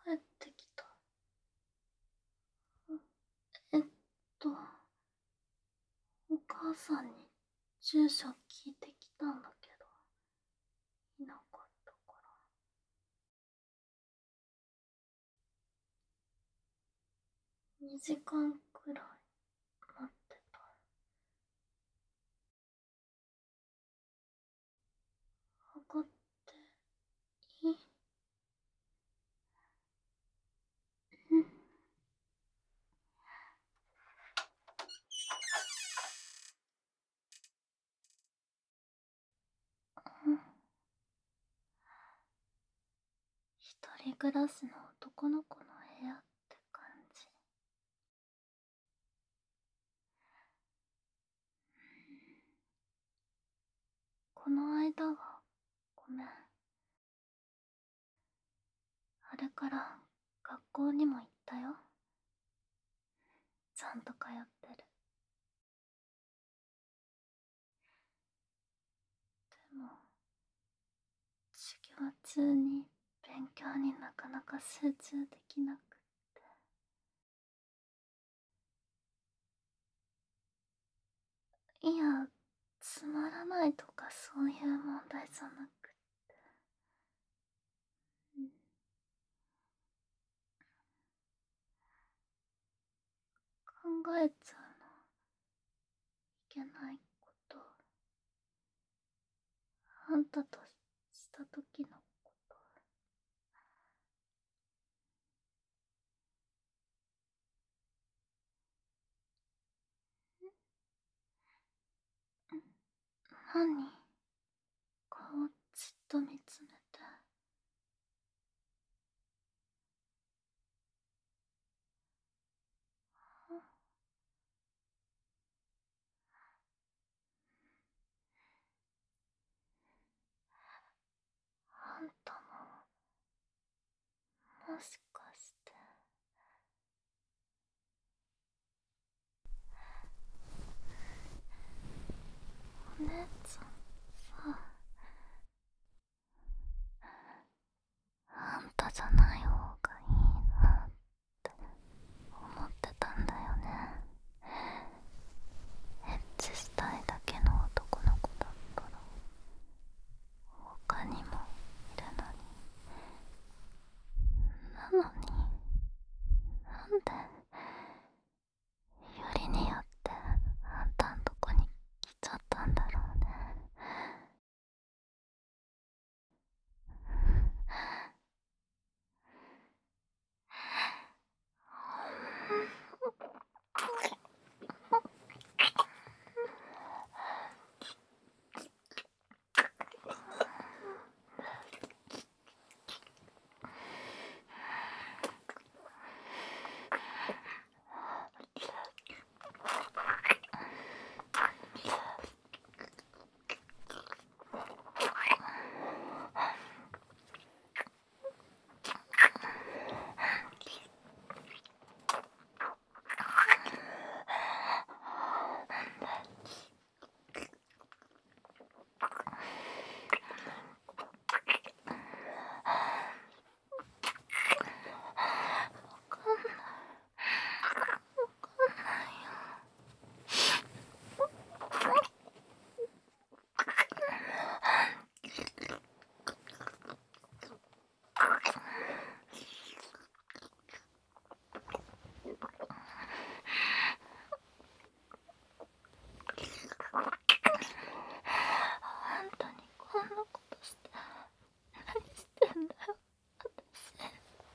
帰ってきた。えっと、お母さんに住所聞いてきたんだけど、いなかったから、2時間くらい待ってた。上がっていい？うん。一人暮らしの男の子の部屋って感じ。この間はごめん。あれから学校にも行ったよ。ちゃんと通ってる。でも授業中に勉強になかなか集中できなくって。いや、つまらないとかそういう問題じゃなくって、考えちゃうの。いけないこと。あんたとした時のこと。何？顔じっと見つめて。あんたも、もしかして、お姉ちゃんさ、あんたじゃない方がいいなって思ってたんだよね。エッチしたいだけの男の子だったら他にもいるのに。なのに、なんでよりによってあんたんとこに来ちゃったんだろうね。あんたにこんなことして何してんだよ、私。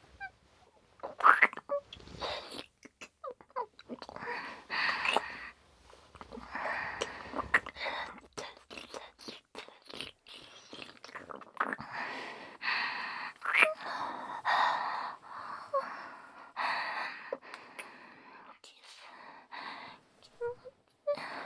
キス気持ちいい。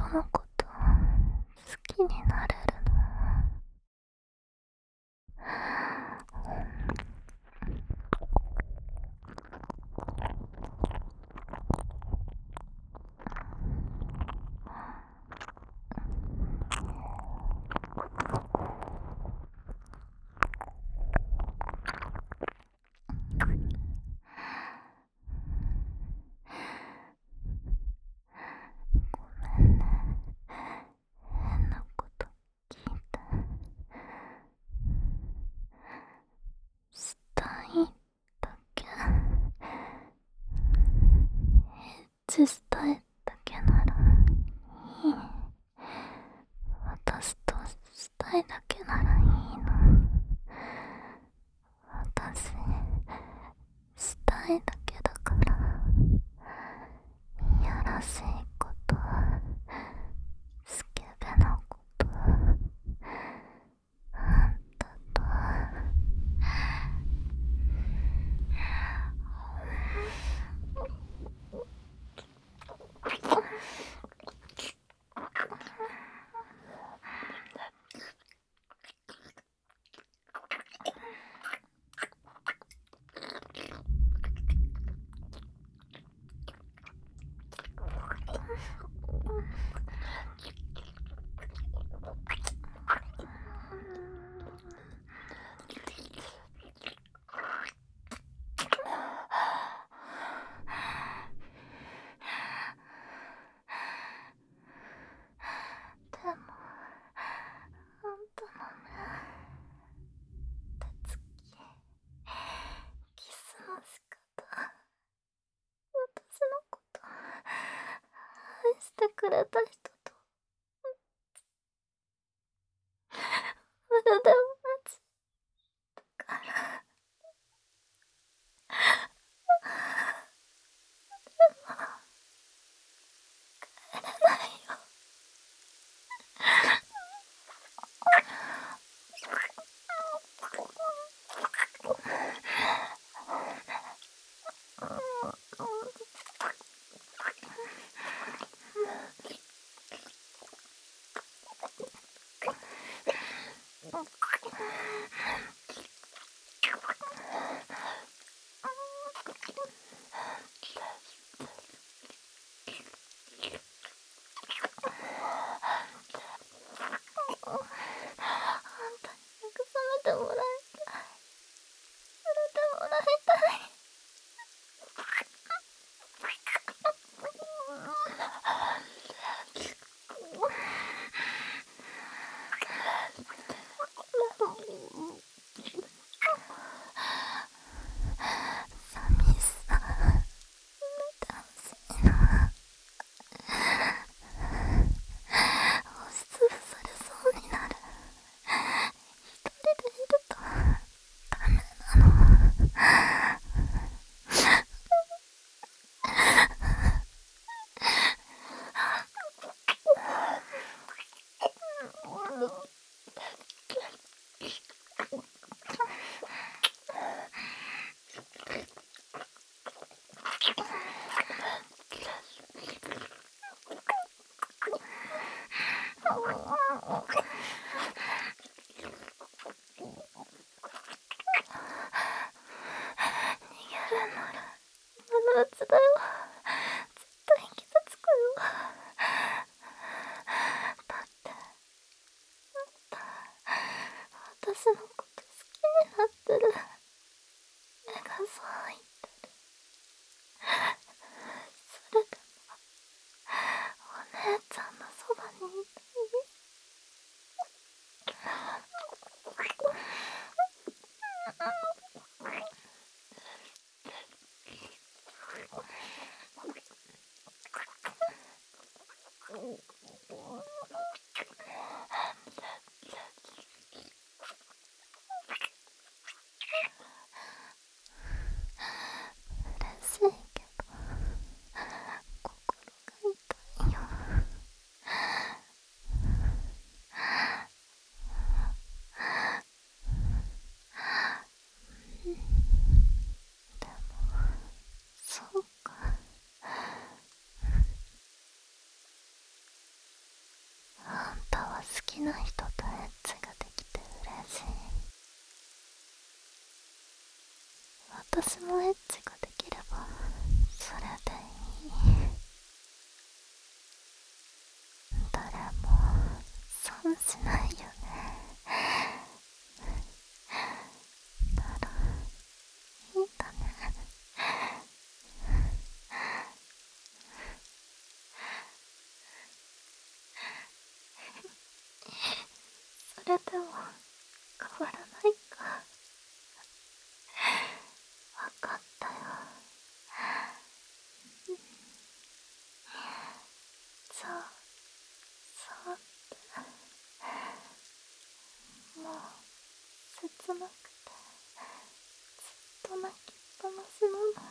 のこと好きになれるの。ごめんね、変なこと聞いて。したいだけ、エッチしたいだけならいい。私としたいだけならいいの。私したいだけだから、いやらしいこと、スケベなこと、あんたとでも、あんたのね、手つき、キスの仕方、私のこと愛してくれた人とまるで同じだから。帰れないよ。あんたに慰めてもらいたい。それでもらいたい。寂しさ見てほしいな。押しつぶされそうになる。一人でいるとダメなの。逃げるなら今のうちだよ。絶対傷つくよ。だってあんた私のこと好きになってる。目がそう言ってる。それでもお姉ちゃんのそばにいたい。 私もエッチができればそれでいい。誰も損しないよね。ならいいんだね。それでも変わらないか。わかったよ。じゃあそうってもう切なくてずっと泣きっぱなしなの。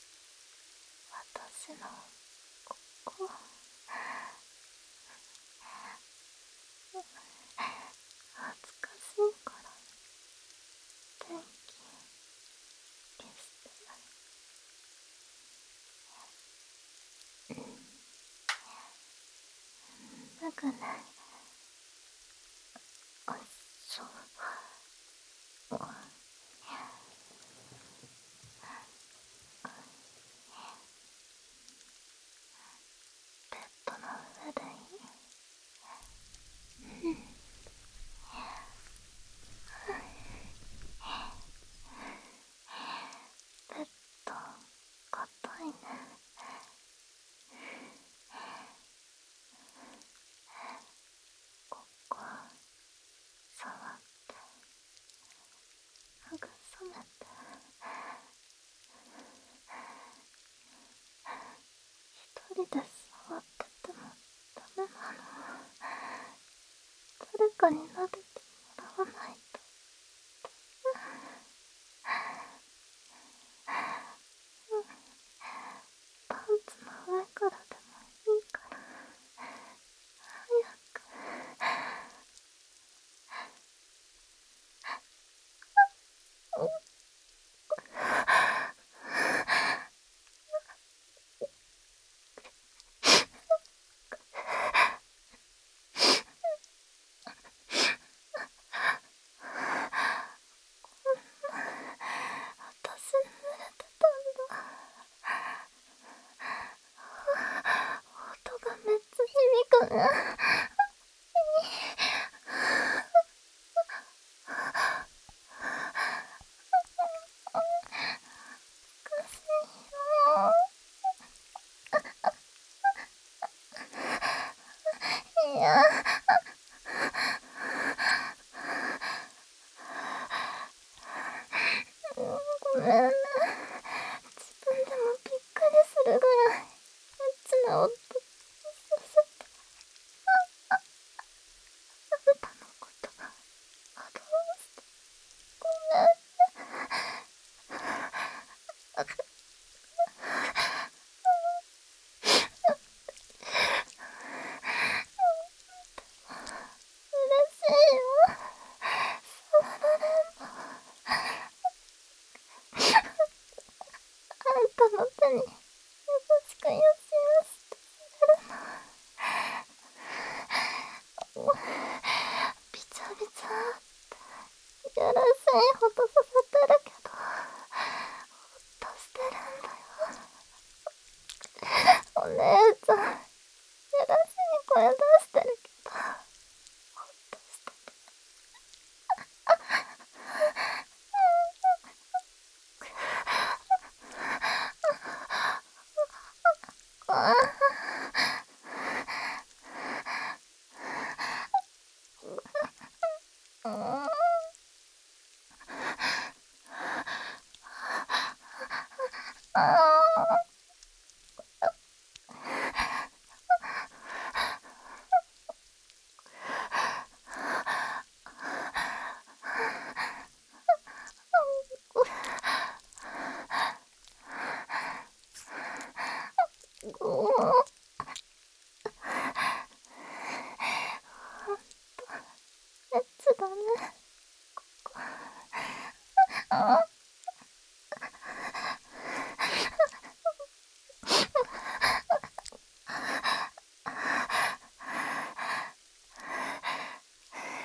私のここ恥ずかしいから電気消して。すぐね。あっそう。ベッドの上でいい？ベッド硬いね。ここ触って慰めて。一人で触っててもダメなの。誰かに撫でてもらわないと。パンツの上からでもいいから早く。私濡れてたんだ。音がめっちゃ響くね。おかしいよ。いやごめんね。自分でもびっくりするぐらいエッチな音させて。あんたのことがどうしてごめんね。嬉しいよ。触られんの。あんたの手に優しくよしよしとされるの。びちゃびちゃってやらしいほどさせてるけどほっとしてるんだよ。お姉ちゃんやらしい声出してるけどほっとしてる。ああ、ああ。エッチだね。あ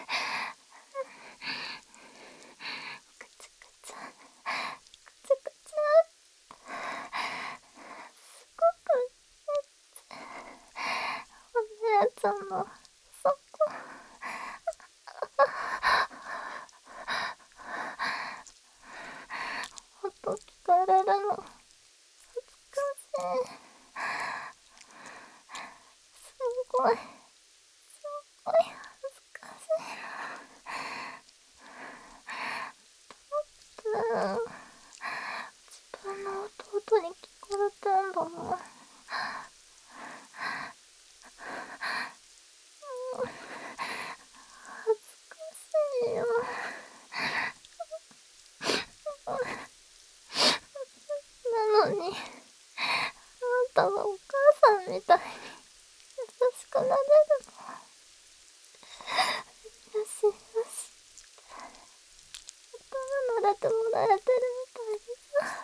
くちくちくちくちさんのそこ音聞かれるの恥ずかしい。すごい恥ずかしいな。自分の弟に聞かれてんだもん。恥ずかしいよ。なのにあんたはお母さんみたいに優しくなれるの。よしよし、頭撫でてもらえてるみたいでさ。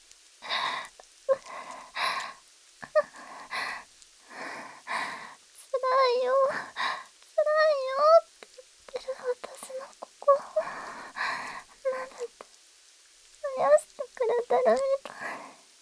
辛いよ辛いよって言ってる私の心を撫でて癒してくれてるみたい。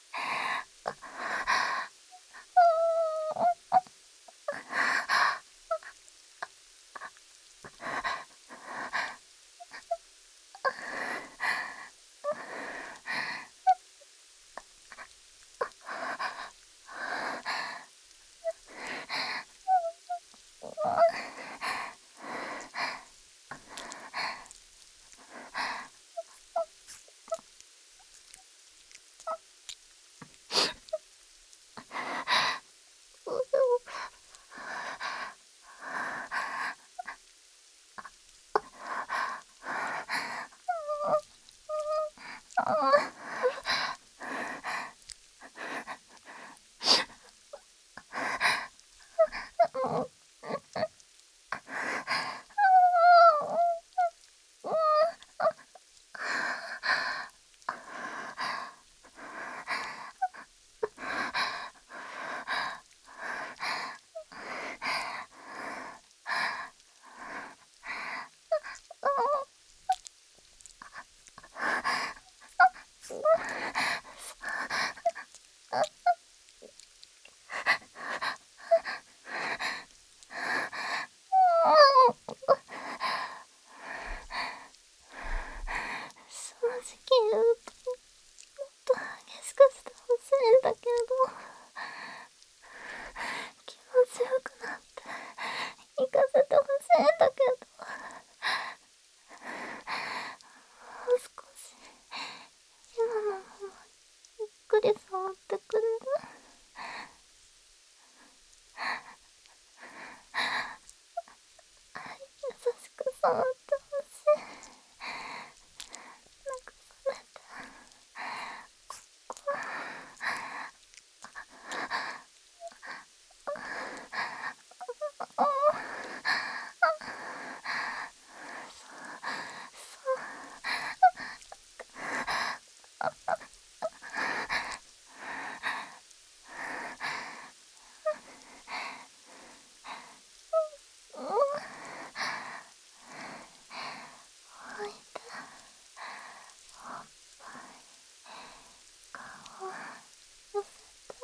正直言うともっと激しくしてほしいんだけど、気持ちよくなって行かせてほしいんだけど、もう少し今のままゆっくり触ってくれる？優しく触ってほしい。慰めて、ここ置いて、おっぱい顔寄せて、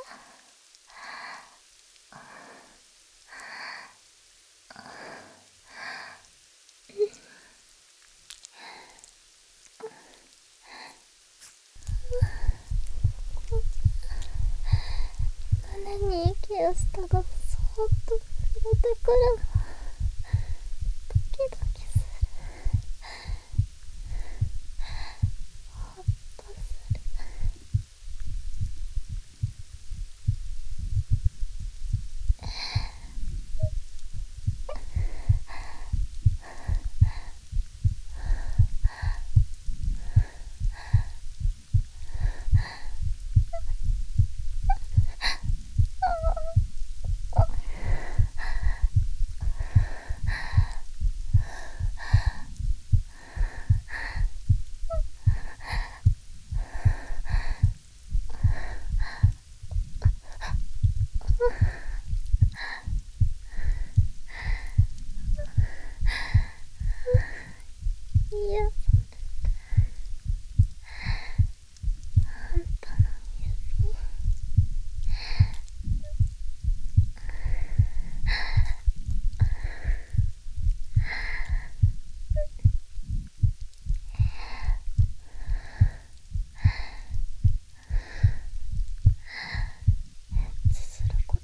胸に息をしたがそーっと触れてくるの。ドキドキする。ほっとする。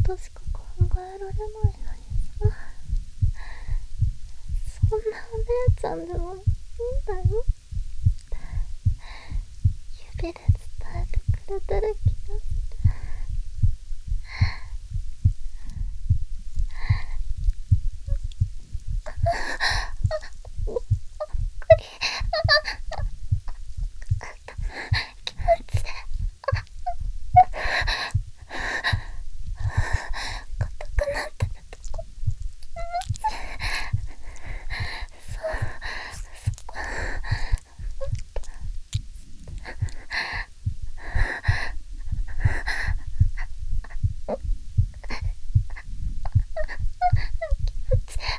ことしか考えられないのにさ、そんなお姉ちゃんでもいいんだよ。指で伝えてくれてる気がする。気持ちいい。硬くなってるとこ気持ちいい。そこ気持ちいい。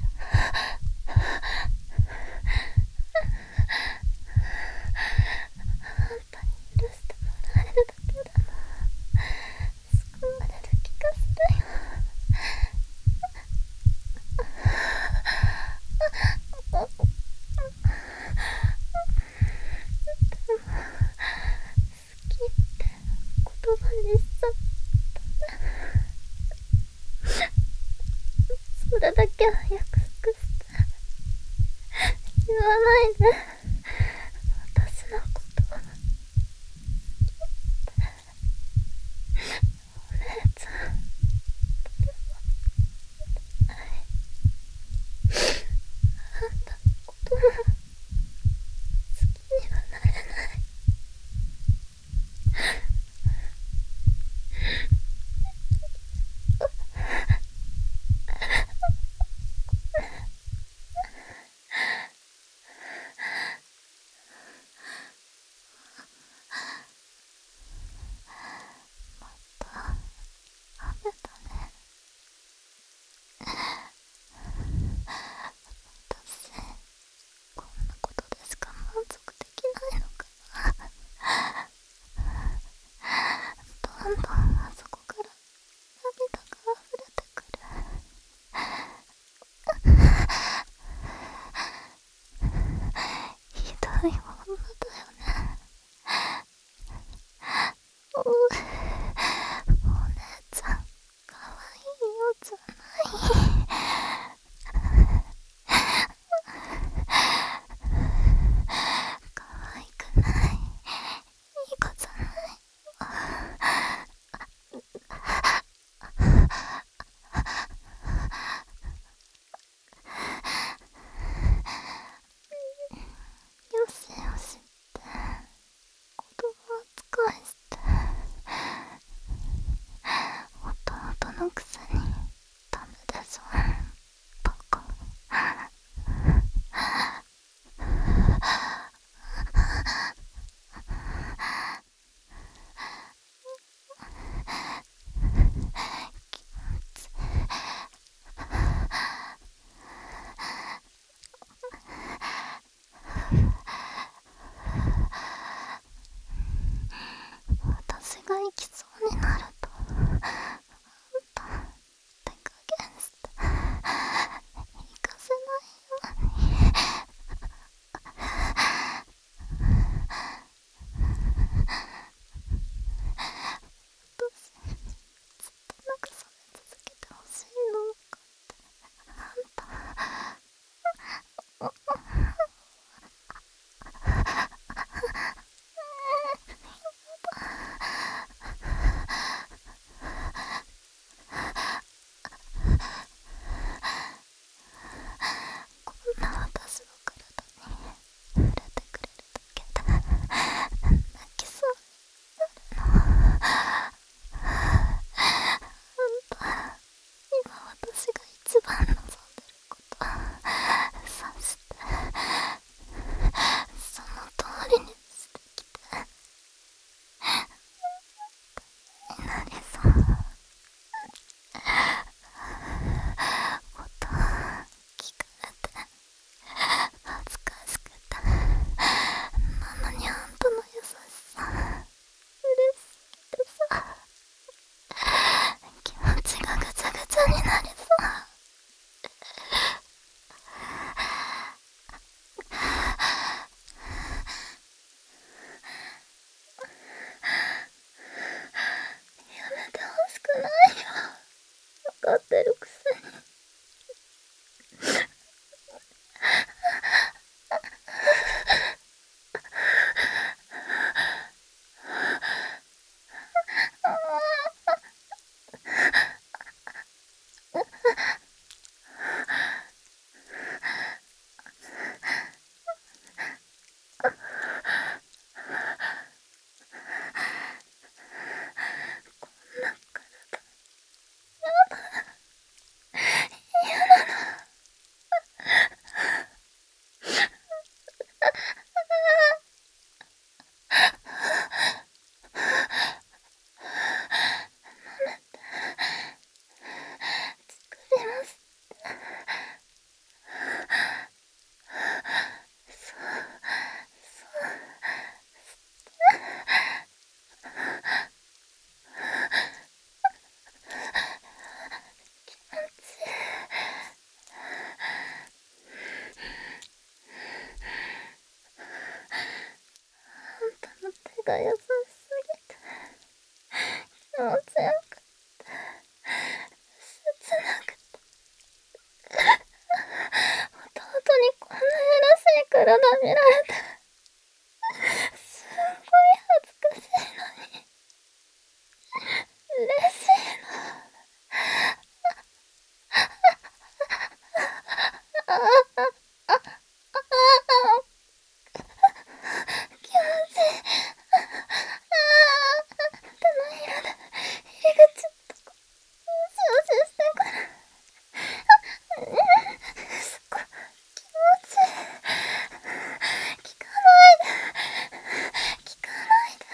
あんたに許してもらえるだけでも救われる気がするよ。好きって言葉にしちゃった。それだけは約束して。言わないで。私のこと好きって。お姉ちゃん、とても愛。あんたのことも好きにはなれない。また雨だね。私こんなことでしか満足できないのかな。どんどんあそこから涙が溢れてくる。ひどい女だよね。お姉ちゃん、かわいいよじゃない。かわいくない。いい子じゃない。 が優しすぎて気持ちよくて切なくて弟にこんなやらしい体見られてすんごい恥ずかしいのに嬉しいの。あああああ気持ちいい。手のひらで入り口とかシュしてくる。すっごい気持ちいい。聞かないで聞かないで。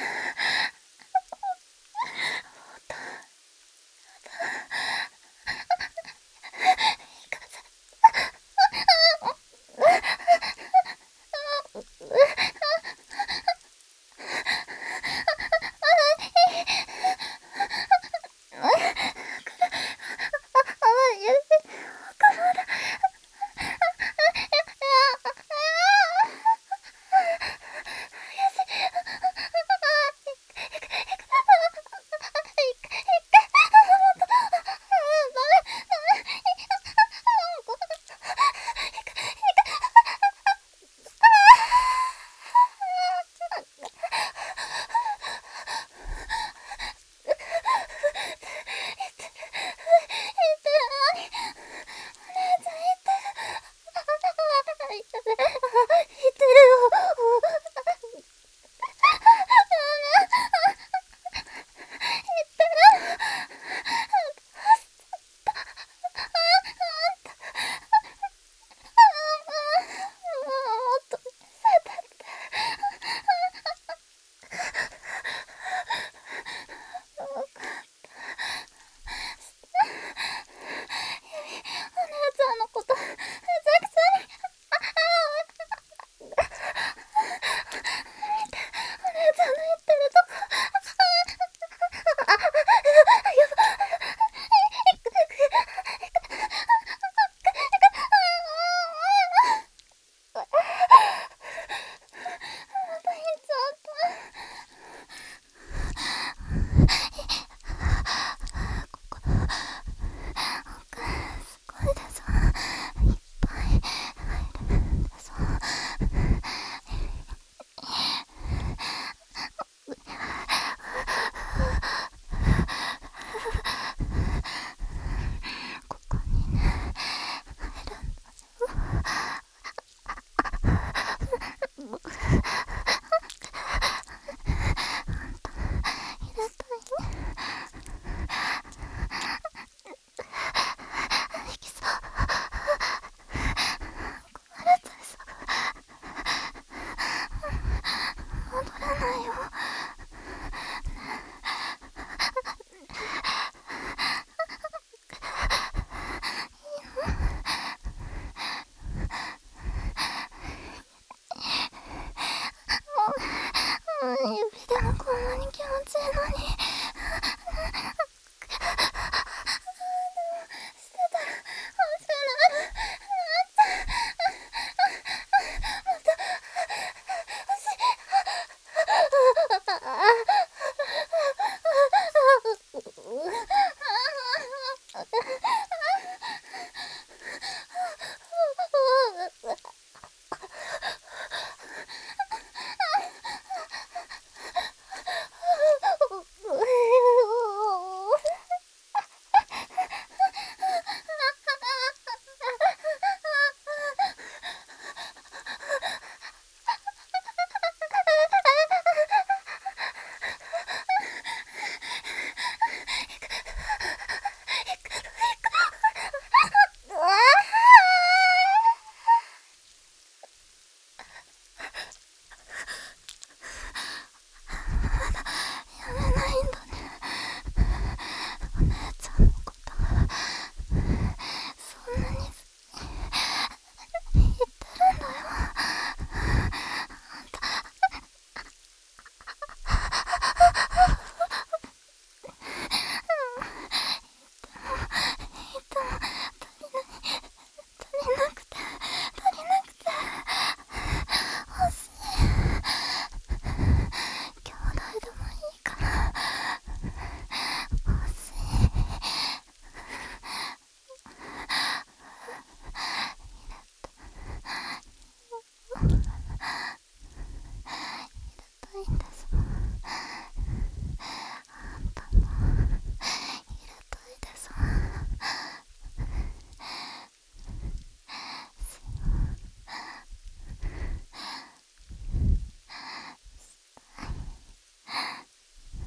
指でもこんなに気持ちいいのに。